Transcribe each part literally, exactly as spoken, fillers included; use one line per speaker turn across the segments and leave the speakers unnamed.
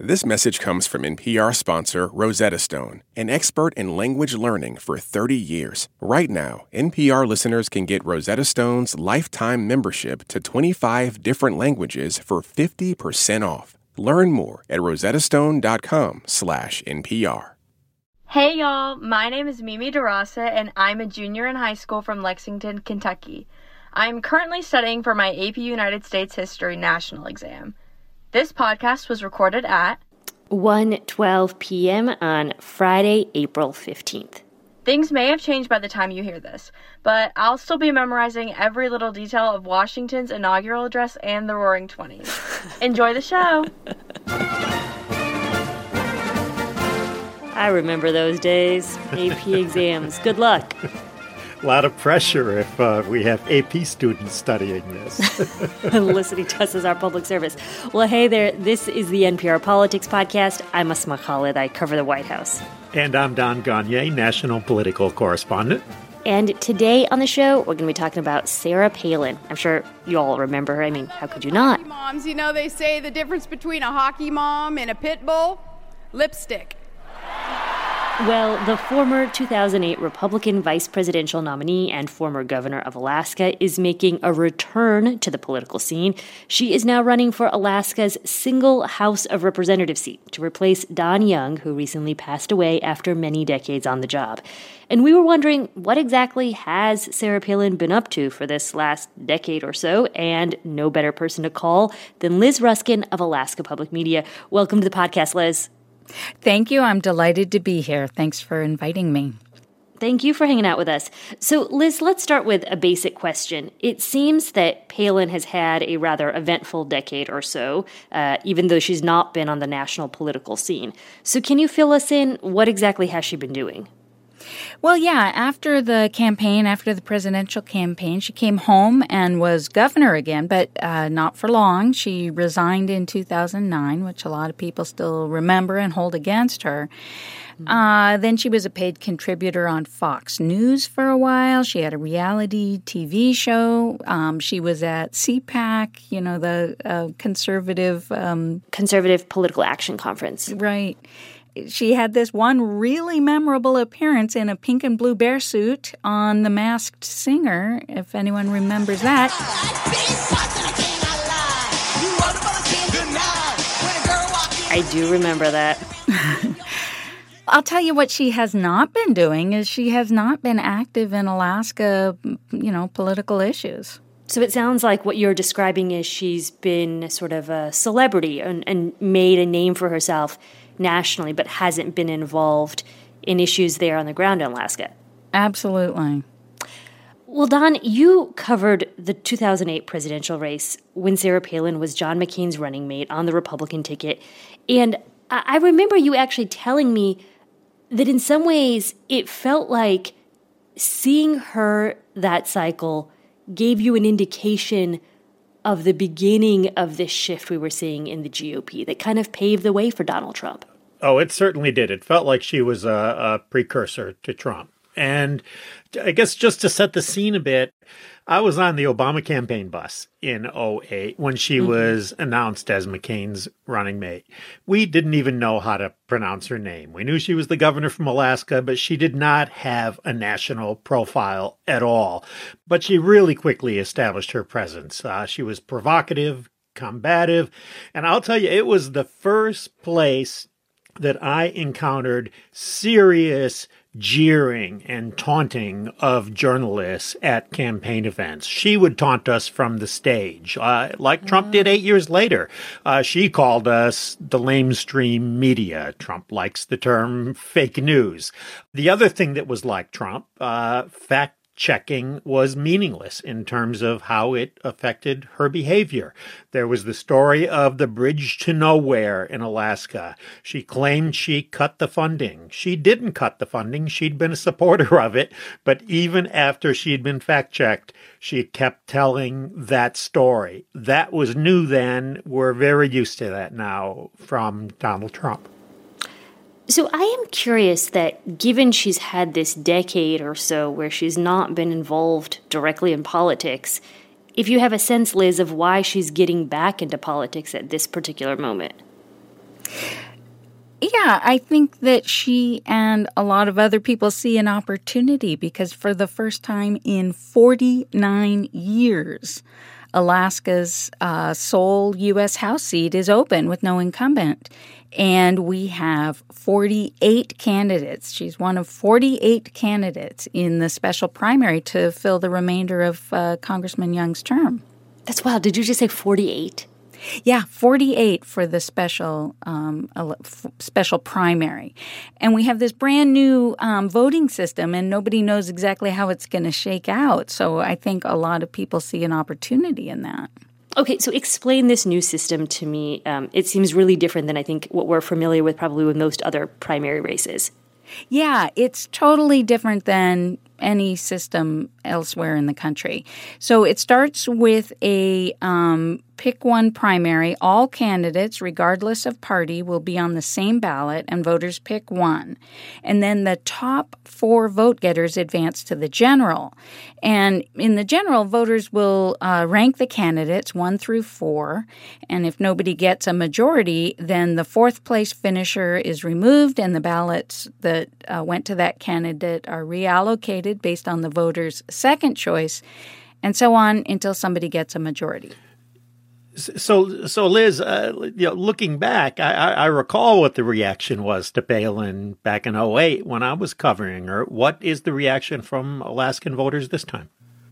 This message comes from N P R sponsor Rosetta Stone, an expert in language learning for thirty years. Right now, N P R listeners can get Rosetta Stone's lifetime membership to twenty-five different languages for fifty percent off. Learn more at rosettastone.com slash NPR.
Hey y'all, my name is Mimi DeRosa and I'm a junior in high school from Lexington, Kentucky. I'm currently studying for my A P United States History National Exam. This podcast was recorded at
one twelve p.m. on Friday, April fifteenth.
Things may have changed by the time you hear this, but I'll still be memorizing every little detail of Washington's inaugural address and the Roaring Twenties. Enjoy the show!
I remember those days. A P exams. Good luck.
A lot of pressure if uh, we have A P students studying this.
Listening to us as our public service. Well, hey there. This is the N P R Politics Podcast. I'm Asma Khalid. I cover the White House.
And I'm Don Gagne, national political correspondent.
And today on the show, we're going to be talking about Sarah Palin. I'm sure you all remember her. I mean, how could you not?
Hockey moms, you know, they say the difference between a hockey mom and a pit bull? Lipstick.
Well, the former two thousand eight Republican vice presidential nominee and former governor of Alaska is making a return to the political scene. She is now running for Alaska's single House of Representatives seat to replace Don Young, who recently passed away after many decades on the job. And we were wondering, what exactly has Sarah Palin been up to for this last decade or so? And no better person to call than Liz Ruskin of Alaska Public Media. Welcome to the podcast, Liz.
Thank you. I'm delighted to be here. Thanks for inviting me.
Thank you for hanging out with us. So, Liz, let's start with a basic question. It seems that Palin has had a rather eventful decade or so, uh, even though she's not been on the national political scene. So can you fill us in? What exactly has she been doing?
Well, yeah, after the campaign, after the presidential campaign, she came home and was governor again, but uh, not for long. She resigned in two thousand nine, which a lot of people still remember and hold against her. Mm-hmm. Uh, then she was a paid contributor on Fox News for a while. She had a reality T V show. Um, she was at C PAC, you know, the uh, conservative... Um,
Conservative Political Action Conference.
Right. She had this one really memorable appearance in a pink and blue bear suit on The Masked Singer, if anyone remembers that.
I do remember that.
I'll tell you what she has not been doing is she has not been active in Alaska, you know, political issues.
So it sounds like what you're describing is she's been sort of a celebrity and, and made a name for herself nationally, but hasn't been involved in issues there on the ground in Alaska.
Absolutely.
Well, Don, you covered the two thousand eight presidential race when Sarah Palin was John McCain's running mate on the Republican ticket. And I remember you actually telling me that in some ways it felt like seeing her that cycle gave you an indication of the beginning of this shift we were seeing in the G O P that kind of paved the way for Donald Trump.
Oh, it certainly did. It felt like she was a, a precursor to Trump. And I guess just to set the scene a bit, I was on the Obama campaign bus in oh eight when she mm-hmm. was announced as McCain's running mate. We didn't even know how to pronounce her name. We knew she was the governor from Alaska, but she did not have a national profile at all. But she really quickly established her presence. Uh, she was provocative, combative, and I'll tell you, it was the first place that I encountered serious jeering and taunting of journalists at campaign events. She would taunt us from the stage, uh, like Trump did eight years later. Uh, she called us the lamestream media. Trump likes the term fake news. The other thing that was like Trump, uh, fact checking was meaningless in terms of how it affected her behavior. There was the story of the bridge to nowhere in Alaska. She claimed she cut the funding. She didn't cut the funding. She'd been a supporter of it. But even after she'd been fact-checked, she kept telling that story. That was new then. We're very used to that now from Donald Trump.
So I am curious that given she's had this decade or so where she's not been involved directly in politics, if you have a sense, Liz, of why she's getting back into politics at this particular moment.
Yeah, I think that she and a lot of other people see an opportunity because for the first time in forty-nine years, Alaska's uh, sole U S House seat is open with no incumbent. And we have forty-eight candidates. She's one of forty-eight candidates in the special primary to fill the remainder of uh, Congressman Young's term.
That's wild. Did you just say forty-eight?
Yeah, forty-eight for the special um, f- special primary. And we have this brand new um, voting system, and nobody knows exactly how it's going to shake out. So I think a lot of people see an opportunity in that.
Okay, so explain this new system to me. Um, it seems really different than I think what we're familiar with probably with most other primary races.
Yeah, it's totally different than any system elsewhere in the country. So it starts with a um, pick one primary. All candidates, regardless of party, will be on the same ballot, and voters pick one. And then the top four vote getters advance to the general. And in the general, voters will uh, rank the candidates one through four. And if nobody gets a majority, then the fourth place finisher is removed, and the ballots that uh, went to that candidate are reallocated based on the voter's second choice, and so on until somebody gets a majority.
So, so Liz, uh, you know, looking back, I, I recall what the reaction was to Palin back in oh eight when I was covering her. What is the reaction from Alaskan voters this time?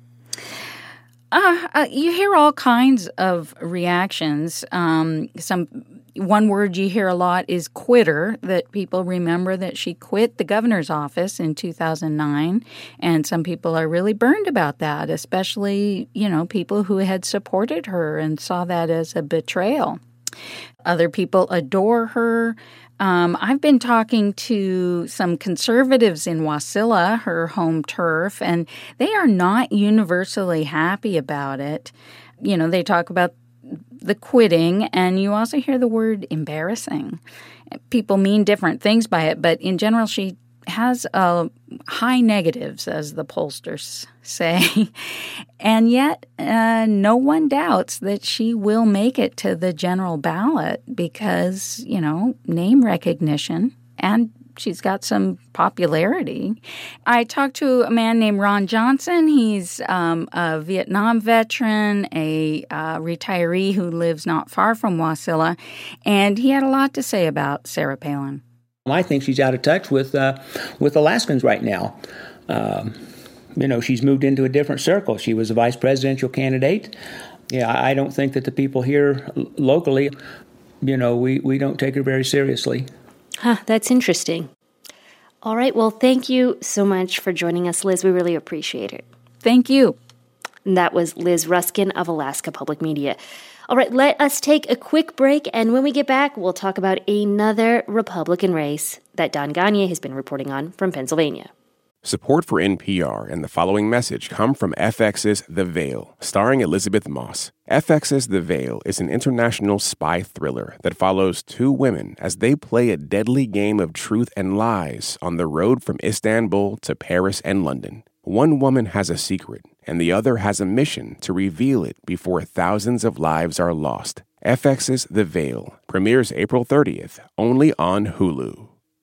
Uh, uh, you hear all kinds of reactions. Um, some one word you hear a lot is quitter, that people remember that she quit the governor's office in two thousand nine, and some people are really burned about that, especially, you know, people who had supported her and saw that as a betrayal. Other people adore her. Um, I've been talking to some conservatives in Wasilla, her home turf, and they are not universally happy about it. You know, they talk about the quitting, and you also hear the word embarrassing. People mean different things by it, but in general, she has uh, high negatives, as the pollsters say. And yet, uh, no one doubts that she will make it to the general ballot because, you know, name recognition, and she's got some popularity. I talked to a man named Ron Johnson. He's um, a Vietnam veteran, a uh, retiree who lives not far from Wasilla, and he had a lot to say about Sarah Palin.
I think she's out of touch with uh, with Alaskans right now. Um, you know, she's moved into a different circle. She was a vice presidential candidate. Yeah, I don't think that the people here locally, you know, we, we don't take her very seriously.
Huh, that's interesting. All right, well, thank you so much for joining us, Liz. We really appreciate it.
Thank you.
And that was Liz Ruskin of Alaska Public Media. All right, let us take a quick break, and when we get back, we'll talk about another Republican race that Don Gonyea has been reporting on from Pennsylvania.
Support for N P R and the following message come from F X's The Veil, starring Elizabeth Moss. F X's The Veil is an international spy thriller that follows two women as they play a deadly game of truth and lies on the road from Istanbul to Paris and London. One woman has a secret, and the other has a mission to reveal it before thousands of lives are lost. F X's The Veil premieres April thirtieth, only on Hulu.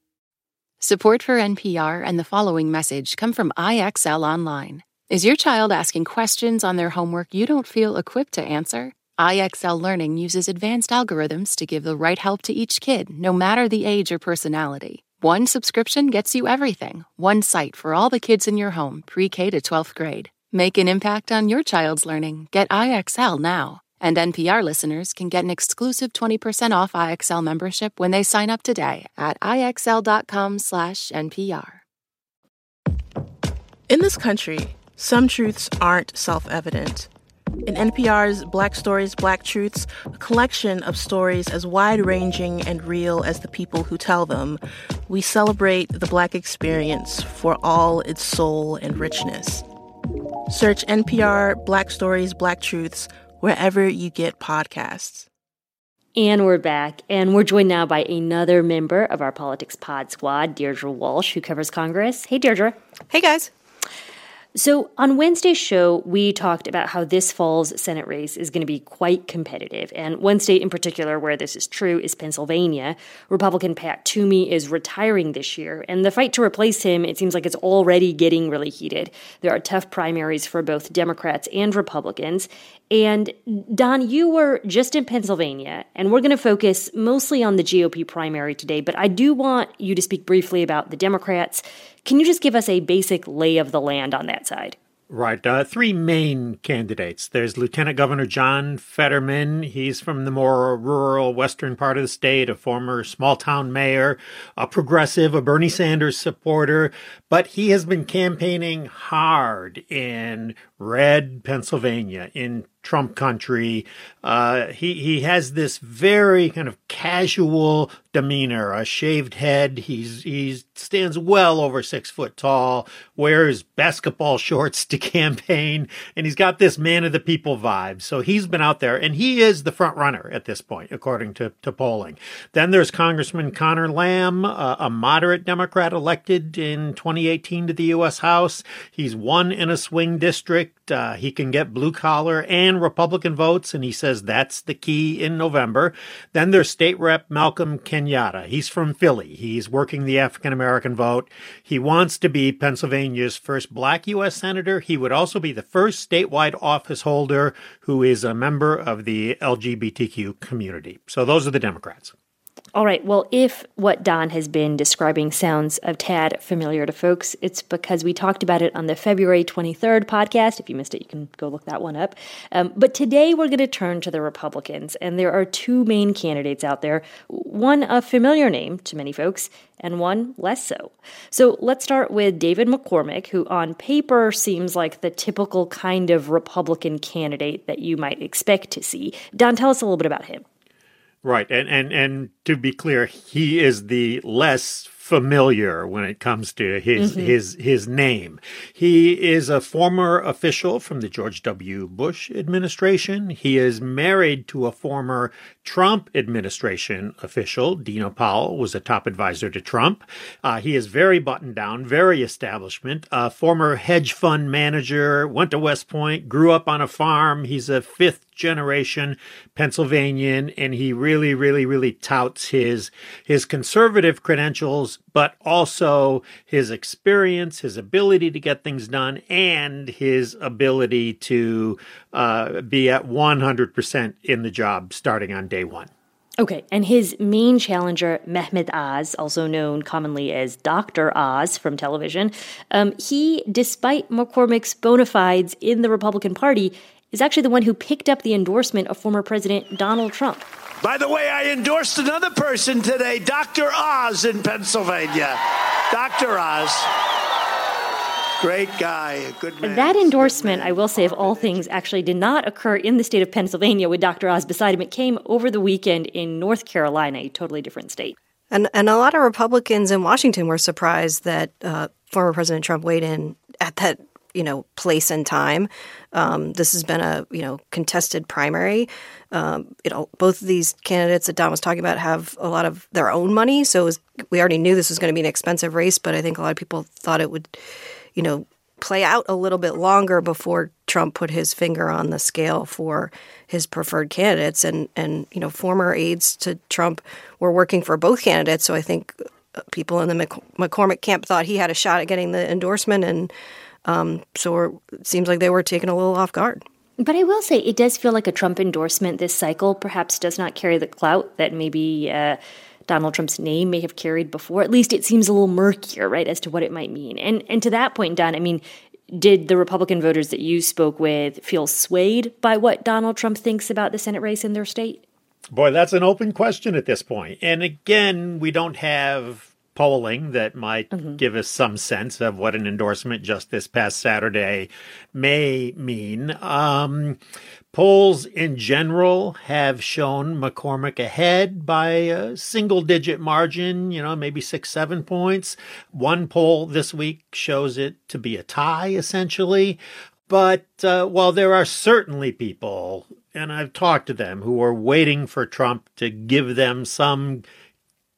Support for N P R and the following message come from I X L Online. Is your child asking questions on their homework you don't feel equipped to answer? I X L Learning uses advanced algorithms to give the right help to each kid, no matter the age or personality. One subscription gets you everything. One site for all the kids in your home, pre-K to twelfth grade. Make an impact on your child's learning. Get I X L now. And N P R listeners can get an exclusive twenty percent off I X L membership when they sign up today at IXL.com slash NPR.
In this country, some truths aren't self-evident. In N P R's Black Stories, Black Truths, a collection of stories as wide-ranging and real as the people who tell them, we celebrate the Black experience for all its soul and richness. Search N P R Black Stories, Black Truths wherever you get podcasts.
And we're back, and we're joined now by another member of our Politics Pod Squad, Deirdre Walsh, who covers Congress. Hey, Deirdre.
Hey, guys.
So on Wednesday's show, we talked about how this fall's Senate race is going to be quite competitive. And one state in particular where this is true is Pennsylvania. Republican Pat Toomey is retiring this year, and the fight to replace him, it seems like it's already getting really heated. There are tough primaries for both Democrats and Republicans. And Don, you were just in Pennsylvania, and we're going to focus mostly on the G O P primary today, but I do want you to speak briefly about the Democrats. Can you just give us a basic lay of the land on that side?
Right. Uh, three main candidates. There's Lieutenant Governor John Fetterman. He's from the more rural western part of the state, a former small-town mayor, a progressive, a Bernie Sanders supporter. But he has been campaigning hard in red Pennsylvania, in Trump country. Uh, he, he has this very kind of casual demeanor, a shaved head. He's he stands well over six foot tall, wears basketball shorts to campaign, and he's got this man of the people vibe. So he's been out there, and he is the front runner at this point, according to, to polling. Then there's Congressman Conor Lamb, uh, a moderate Democrat elected in twenty eighteen to the U S House. He's won in a swing district. Uh, he can get blue collar and Republican votes, and he says that's the key in November. Then there's State Rep Malcolm Kenyatta. He's from Philly. He's working the African-American vote. He wants to be Pennsylvania's first black U S senator. He would also be the first statewide office holder who is a member of the L G B T Q community. So those are the Democrats.
All right. Well, if what Don has been describing sounds a tad familiar to folks, it's because we talked about it on the February twenty-third podcast. If you missed it, you can go look that one up. Um, but today we're going to turn to the Republicans, and there are two main candidates out there, one a familiar name to many folks, and one less so. So let's start with David McCormick, who on paper seems like the typical kind of Republican candidate that you might expect to see. Don, tell us a little bit about him.
Right. And, and, and to be clear, he is the less familiar when it comes to his mm-hmm. his his name. He is a former official from the George W. Bush administration. He is married to a former Trump administration official. Dina Powell was a top advisor to Trump. Uh, he is very buttoned down, very establishment. A former hedge fund manager, went to West Point, grew up on a farm. He's a fifth generation Pennsylvanian, and he really, really, really touts his his conservative credentials, but also his experience, his ability to get things done, and his ability to uh, be at one hundred percent in the job starting on day one.
Okay, and his main challenger, Mehmet Oz, also known commonly as Doctor Oz from television, um, he, despite McCormick's bona fides in the Republican Party, is actually the one who picked up the endorsement of former President Donald Trump.
By the way, I endorsed another person today, Doctor Oz in Pennsylvania. Doctor Oz. Great guy, a good man.
That endorsement, I will say, of all things, actually did not occur in the state of Pennsylvania with Doctor Oz beside him. It came over the weekend in North Carolina, a totally different state.
And and a lot of Republicans in Washington were surprised that uh, former President Trump weighed in at that, you know, place and time. Um, this has been a, you know, contested primary. Um, you know, both of these candidates that Don was talking about have a lot of their own money. So it was, we already knew this was going to be an expensive race, but I think a lot of people thought it would, you know, play out a little bit longer before Trump put his finger on the scale for his preferred candidates. And, and you know, former aides to Trump were working for both candidates. So I think people in the Mc- McCormick camp thought he had a shot at getting the endorsement. And um, so it seems like they were taken a little off guard.
But I will say it does feel like a Trump endorsement this cycle perhaps does not carry the clout that maybe uh, Donald Trump's name may have carried before. At least it seems a little murkier, right, as to what it might mean. And and to that point, Don, I mean, did the Republican voters that you spoke with feel swayed by what Donald Trump thinks about the Senate race in their state?
Boy, that's an open question at this point. And again, we don't have polling that might mm-hmm. give us some sense of what an endorsement just this past Saturday may mean. Um, polls in general have shown McCormick ahead by a single-digit margin, you know, maybe six, seven points. One poll this week shows it to be a tie, essentially. But uh, while there are certainly people, and I've talked to them, who are waiting for Trump to give them some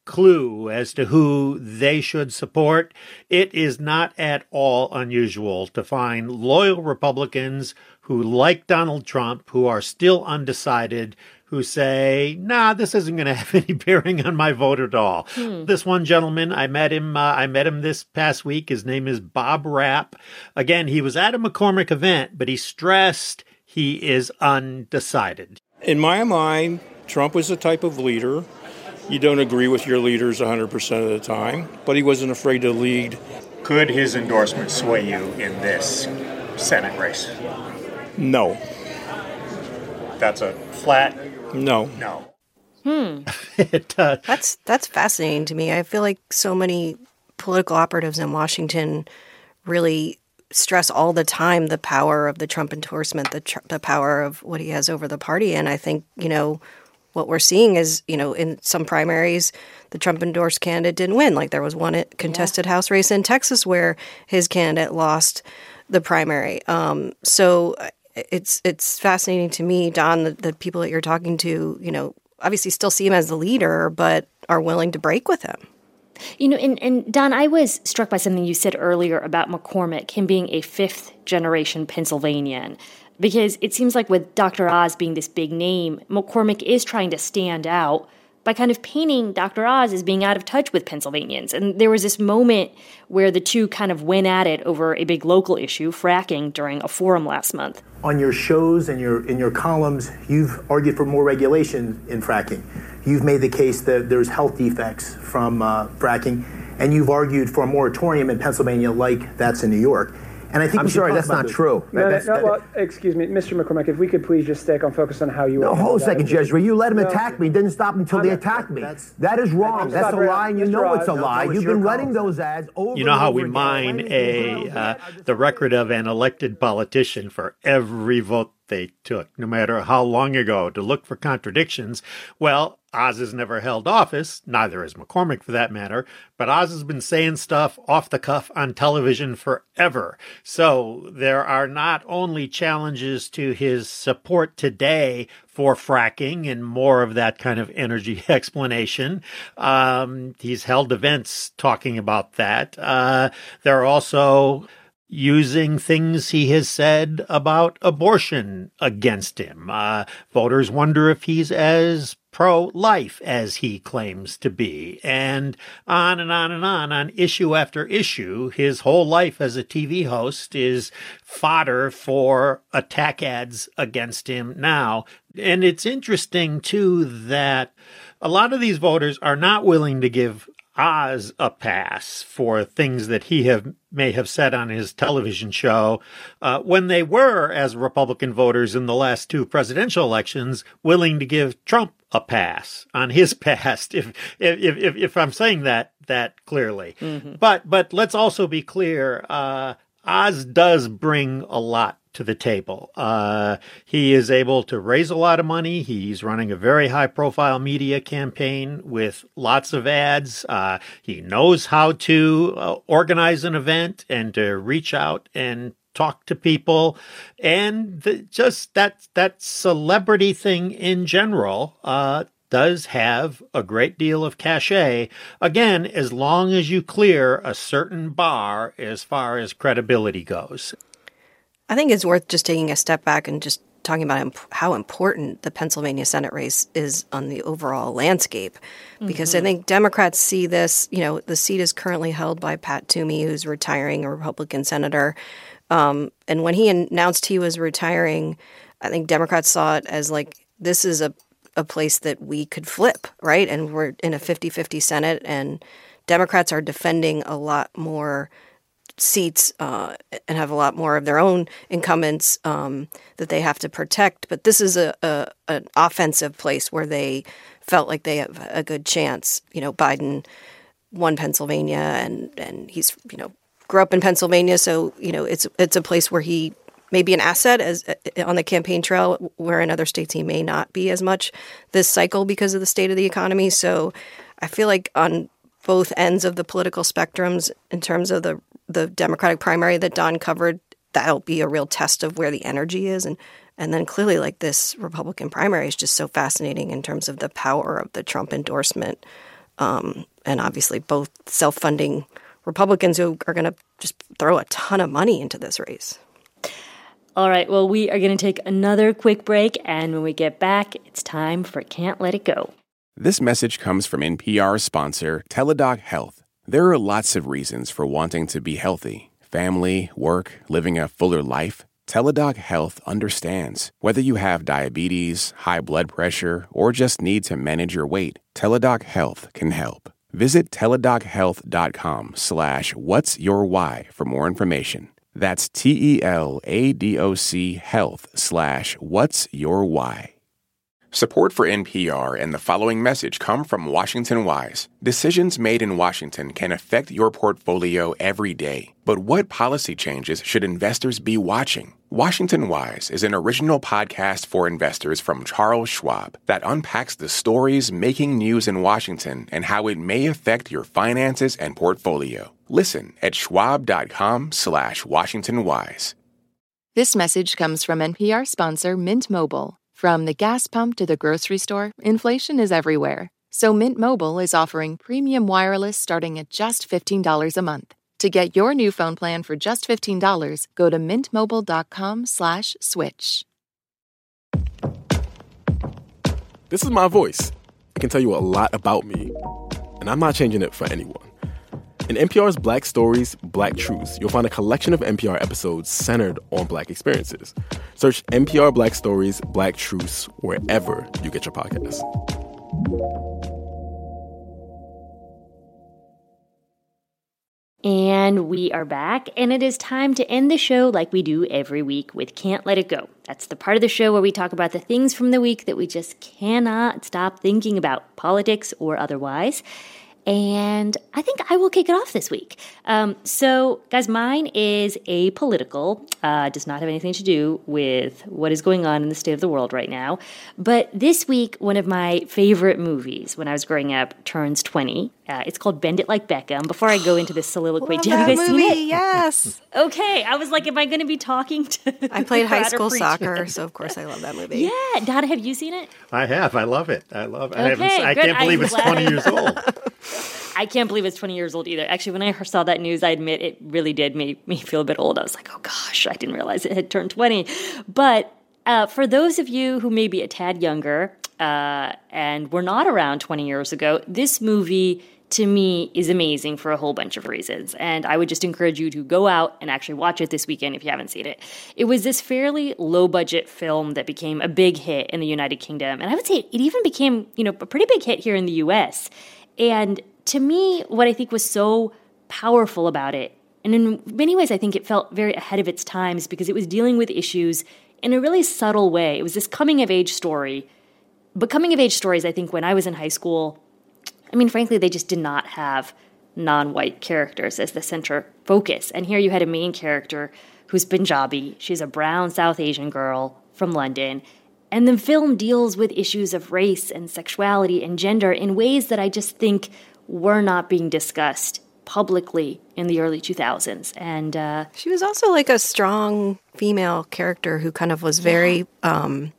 clue as to who they should support, it is not at all unusual to find loyal Republicans who like Donald Trump, who are still undecided, who say, nah, this isn't going to have any bearing on my vote at all. Hmm. This one gentleman, I met him, uh, I met him this past week. His name is Bob Rapp. Again, he was at a McCormick event, but he stressed he is undecided.
In my mind, Trump was the type of leader. You don't agree with your leaders one hundred percent of the time, but he wasn't afraid to lead.
Could his endorsement sway you in this Senate race?
No.
That's a flat
no.
No.
Hmm.
it, uh,
that's that's fascinating to me. I feel like so many political operatives in Washington really stress all the time the power of the Trump endorsement, the tr- the power of what he has over the party. And I think, you know, what we're seeing is, you know, in some primaries, the Trump-endorsed candidate didn't win. Like there was one contested yeah. House race in Texas where his candidate lost the primary. Um, so it's it's fascinating to me, Don, the, the people that you're talking to, you know, obviously still see him as the leader, but are willing to break with him.
You know, and, and Don, I was struck by something you said earlier about McCormick, him being a fifth-generation Pennsylvanian. Because it seems like with Doctor Oz being this big name, McCormick is trying to stand out by kind of painting Doctor Oz as being out of touch with Pennsylvanians. And there was this moment where the two kind of went at it over a big local issue, fracking, during a forum last month.
On your shows and your in your columns, you've argued for more regulation in fracking. You've made the case that there's health defects from uh, fracking, and you've argued for a moratorium in Pennsylvania like that's in New York. And I think
I'm sorry, that's not
this.
true.
No,
that's,
no,
that,
well, excuse me, Mister McCormick, if we could please just stick on focus on how you...
No, hold a second, Jezreel. You let him
no,
attack me. Didn't stop until they attacked me. That is wrong. That's a lie, and you know it's a lie. You've been running those ads over
You know how we
again.
mine a uh, the record of an elected politician for every vote they took, no matter how long ago, to look for contradictions. Well, Oz has never held office, neither has McCormick for that matter, but Oz has been saying stuff off the cuff on television forever. So there are not only challenges to his support today for fracking and more of that kind of energy explanation. Um, he's held events talking about that. Uh, there are also using things he has said about abortion against him. Uh, voters wonder if he's as pro-life as he claims to be, and on and on and on, on issue after issue. His whole life as a T V host is fodder for attack ads against him now. And it's interesting, too, that a lot of these voters are not willing to give Oz a pass for things that he have may have said on his television show uh, when they were, as Republican voters in the last two presidential elections, willing to give Trump a pass on his past, if if if, if I'm saying that that clearly. Mm-hmm. But but let's also be clear, uh, Oz does bring a lot to the table. Uh, he is able to raise a lot of money. He's running a very high-profile media campaign with lots of ads. Uh, he knows how to uh, organize an event and to reach out and talk to people. And the, just that that celebrity thing in general uh, does have a great deal of cachet. Again, as long as you clear a certain bar as far as credibility goes.
I think it's worth just taking a step back and just talking about imp- how important the Pennsylvania Senate race is on the overall landscape. Because mm-hmm. I think Democrats see this, you know, the seat is currently held by Pat Toomey, who's retiring, a Republican senator. Um, and when he announced he was retiring, I think Democrats saw it as like, this is a, a place that we could flip, right? And we're in a fifty-fifty Senate, and Democrats are defending a lot more seats uh, and have a lot more of their own incumbents um, that they have to protect. But this is a, a an offensive place where they felt like they have a good chance. You know, Biden won Pennsylvania, and, and he's, you know, grew up in Pennsylvania. So, you know, it's it's a place where he may be an asset as on the campaign trail, where in other states he may not be as much this cycle because of the state of the economy. So I feel like on both ends of the political spectrums, in terms of the the Democratic primary that Don covered, that'll be a real test of where the energy is. And and then clearly, like, this Republican primary is just so fascinating in terms of the power of the Trump endorsement um, and obviously both self-funding Republicans who are going to just throw a ton of money into this race.
All right, well, we are going to take another quick break, and when we get back, it's time for Can't Let It Go.
This message comes from N P R sponsor Teladoc Health. There are lots of reasons for wanting to be healthy. Family, work, living a fuller life. Teladoc Health understands. Whether you have diabetes, high blood pressure, or just need to manage your weight, Teladoc Health can help. Visit teladochealth.com slash what's your why for more information. That's T-E-L-A-D-O-C health slash what's your why. Support for N P R and the following message come from Washington Wise. Decisions made in Washington can affect your portfolio every day. But what policy changes should investors be watching? Washington Wise is an original podcast for investors from Charles Schwab that unpacks the stories making news in Washington and how it may affect your finances and portfolio. Listen at schwab.com slash Washington Wise.
This message comes from N P R sponsor Mint Mobile. From the gas pump to the grocery store, inflation is everywhere. So Mint Mobile is offering premium wireless starting at just fifteen dollars a month. To get your new phone plan for just fifteen dollars, go to mintmobile.com slash switch.
This is my voice. It can tell you a lot about me, and I'm not changing it for anyone. In N P R's Black Stories, Black Truths, you'll find a collection of N P R episodes centered on Black experiences. Search N P R Black Stories, Black Truths wherever you get your podcasts.
And we are back, and it is time to end the show like we do every week with Can't Let It Go. That's the part of the show where we talk about the things from the week that we just cannot stop thinking about, politics or otherwise. And I think I will kick it off this week. Um, so, guys, mine is apolitical. Uh, does not have anything to do with what is going on in the state of the world right now. But this week, one of my favorite movies when I was growing up turns twenty. Uh, it's called Bend It Like Beckham. Before I go into this soliloquy,
Love
have you
that
guys
movie,
seen it?
Yes.
Okay. I was like, am I going to be talking to
I played high
Brad or
school
preach
soccer,
him?
so of course I love that movie.
Yeah. Dada, have you seen it?
I have. I love it. I love it.
Okay,
I, haven't, I
good.
can't believe
I'm
it's
glad.
twenty years old.
I can't believe it's twenty years old either. Actually, when I saw that news, I admit it really did make me feel a bit old. I was like, oh gosh, I didn't realize it had turned twenty. But uh, for those of you who may be a tad younger uh, and were not around twenty years ago, this movie to me is amazing for a whole bunch of reasons. And I would just encourage you to go out and actually watch it this weekend if you haven't seen it. It was this fairly low-budget film that became a big hit in the United Kingdom. And I would say it even became, you know, a pretty big hit here in the U S. And to me, what I think was so powerful about it, and in many ways I think it felt very ahead of its times because it was dealing with issues in a really subtle way. It was this coming-of-age story. But coming-of-age stories, I think, when I was in high school, I mean, frankly, they just did not have non-white characters as the center focus. And here you had a main character who's Punjabi. She's a brown South Asian girl from London. And the film deals with issues of race and sexuality and gender in ways that I just think were not being discussed publicly in the early two thousands. And uh,
she was also like a strong female character who kind of was very... Yeah. Um,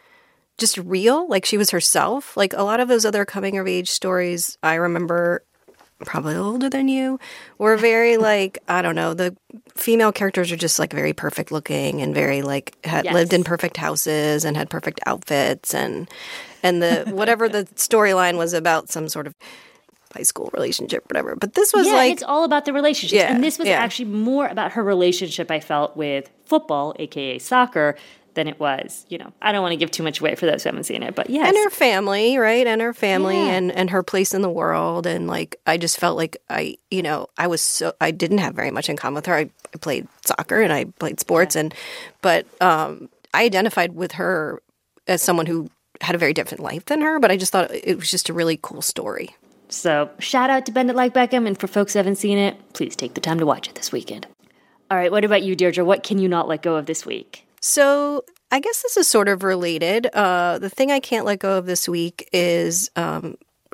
just real, like she was herself. Like a lot of those other coming-of-age stories, I remember, probably older than you, were very like, I don't know, the female characters are just like very perfect looking and very like had yes. lived in perfect houses and had perfect outfits and and the whatever the storyline was about some sort of high school relationship, whatever. But this was
yeah,
like...
it's all about the relationships.
Yeah,
and this was
yeah.
actually more about her relationship, I felt, with football, a k a soccer, than it was, you know, I don't want to give too much away for those who haven't seen it, but yes.
And her family, right? And her family
yeah.
and, and her place in the world. And like, I just felt like I, you know, I was so, I didn't have very much in common with her. I, I played soccer and I played sports yeah. and, but um, I identified with her as someone who had a very different life than her, but I just thought it was just a really cool story.
So shout out to Bend It Like Beckham. And for folks who haven't seen it, please take the time to watch it this weekend. All right. What about you, Deirdre? What can you not let go of this week?
So I guess this is sort of related. Uh, the thing I can't let go of this week is um,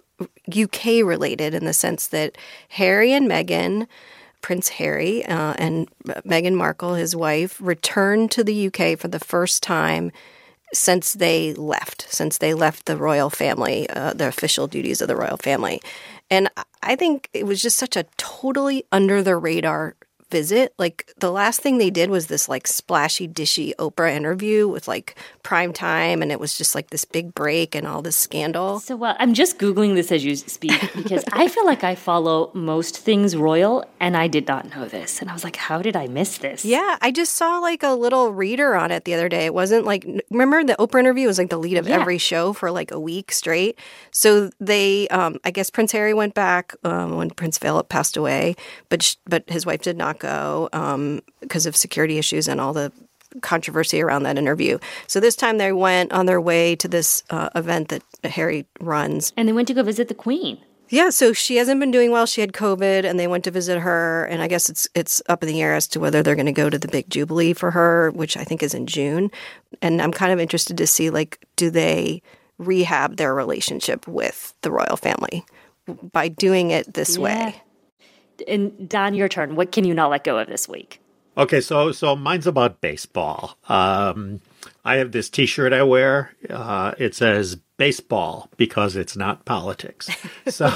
U K related in the sense that Harry and Meghan, Prince Harry uh, and Meghan Markle, his wife, returned to the U K for the first time since they left, since they left the royal family, uh, the official duties of the royal family. And I think it was just such a totally under the radar visit. Like the last thing they did was this like splashy dishy Oprah interview with like prime time, and it was just like this big break and all this scandal.
So well, I'm just Googling this as you speak because I feel like I follow most things royal and I did not know this. And I was like, how did I miss this?
Yeah, I just saw like a little reader on it the other day. It wasn't like, remember the Oprah interview was like the lead of
Yeah.
every show for like a week straight. So they, um, I guess Prince Harry went back um, when Prince Philip passed away, but sh- but his wife did not go um, because of security issues and all the controversy around that interview. So this time they went on their way to this uh, event that Harry runs.
And they went to go visit the Queen.
Yeah, so she hasn't been doing well. She had COVID, and they went to visit her. And I guess it's it's up in the air as to whether they're going to go to the big jubilee for her, which I think is in June. And I'm kind of interested to see, like, do they rehab their relationship with the royal family by doing it this
Yeah.
way?
And Don, your turn. What can you not let go of this week?
Okay, so so mine's about baseball. Um, I have this T-shirt I wear. Uh, it says "baseball" because it's not politics. So,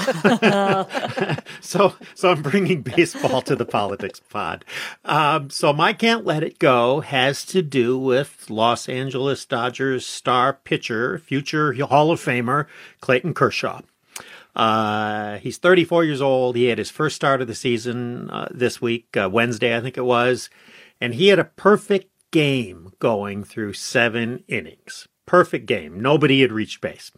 so so I'm bringing baseball to the politics pod. Um, so my can't let it go has to do with Los Angeles Dodgers star pitcher, future Hall of Famer Clayton Kershaw. Uh, he's thirty-four years old. He had his first start of the season uh, this week, uh, Wednesday, I think it was. And he had a perfect game going through seven innings. Perfect game. Nobody had reached base.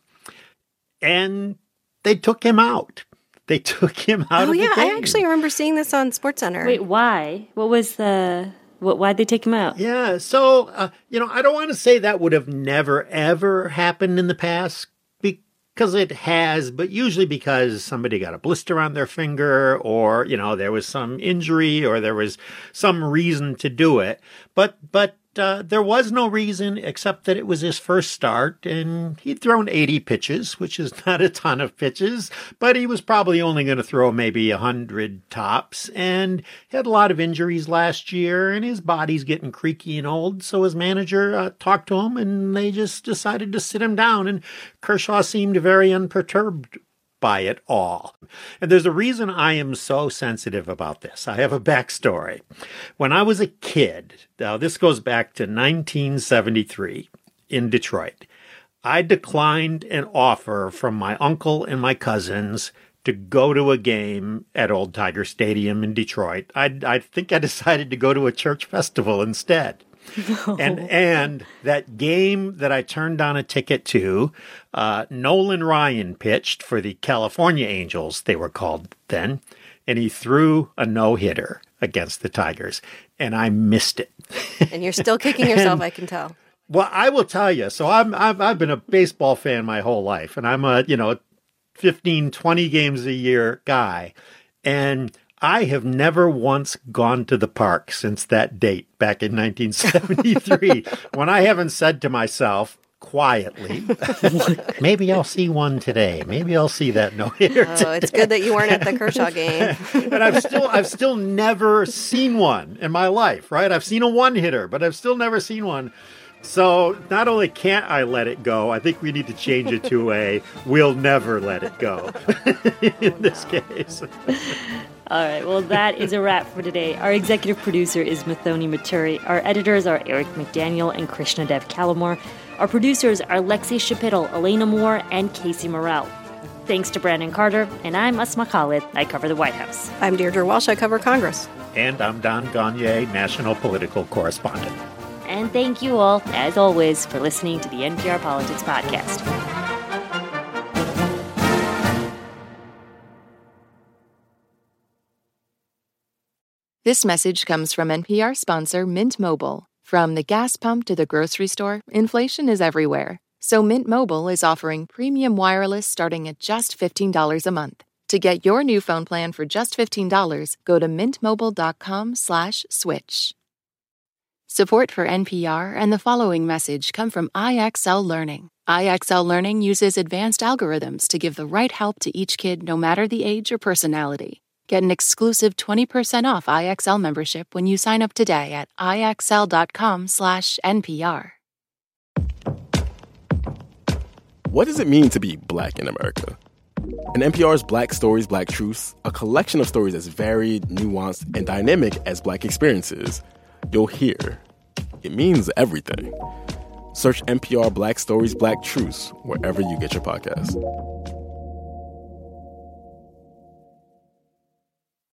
And they took him out. They took him out
Oh,
of
yeah,
the game.
I actually remember seeing this on SportsCenter.
Wait, why? What was the... What, why'd they take him out?
Yeah, so, uh, you know, I don't want to say that would have never, ever happened in the past, because it has, but usually because somebody got a blister on their finger or, you know, there was some injury or there was some reason to do it. But, but, uh, there was no reason except that it was his first start and he'd thrown eighty pitches, which is not a ton of pitches, but he was probably only going to throw maybe a hundred tops, and he had a lot of injuries last year and his body's getting creaky and old. So his manager uh, talked to him and they just decided to sit him down, and Kershaw seemed very unperturbed by it all. And there's a reason I am so sensitive about this. I have a backstory. When I was a kid, now this goes back to nineteen seventy-three in Detroit, I declined an offer from my uncle and my cousins to go to a game at Old Tiger Stadium in Detroit. I, I think I decided to go to a church festival instead. No. And and that game that I turned down a ticket to, uh, Nolan Ryan pitched for the California Angels, they were called then, and he threw a no-hitter against the Tigers, and I missed it.
And you're still kicking yourself,
and,
I can tell.
Well, I will tell you. So I'm, I've I've been a baseball fan my whole life, and I'm a, you know, fifteen, twenty games a year guy, and I have never once gone to the park since that date back in nineteen seventy-three when I haven't said to myself quietly, maybe I'll see one today. Maybe I'll see that no-hitter
Oh,
today.
it's good that you weren't at the Kershaw game.
And I've still I've still never seen one in my life, right? I've seen a one-hitter, but I've still never seen one. So not only can't I let it go, I think we need to change it to a we'll never let it go in this case.
All right, well, that is a wrap for today. Our executive producer is Mathoni Maturi. Our editors are Eric McDaniel and Krishnadev Kalamore. Our producers are Lexi Shapitl, Elena Moore, and Casey Morrell. Thanks to Brandon Carter, and I'm Asma Khalid. I cover the White House.
I'm Deirdre Walsh. I cover Congress.
And I'm Don Gagné, national political correspondent.
And thank you all, as always, for listening to the N P R Politics Podcast.
This message comes from N P R sponsor Mint Mobile. From the gas pump to the grocery store, inflation is everywhere. So Mint Mobile is offering premium wireless starting at just fifteen dollars a month. To get your new phone plan for just fifteen dollars, go to mintmobile.com slash switch. Support for N P R and the following message come from I X L Learning. I X L Learning uses advanced algorithms to give the right help to each kid no matter the age or personality. Get an exclusive twenty percent off I X L membership when you sign up today at ixl.com slash NPR.
what does it mean to be Black in America? In N P R's Black Stories, Black Truths, a collection of stories as varied, nuanced, and dynamic as Black experiences, you'll hear it means everything. Search N P R Black Stories, Black Truths wherever you get your podcasts.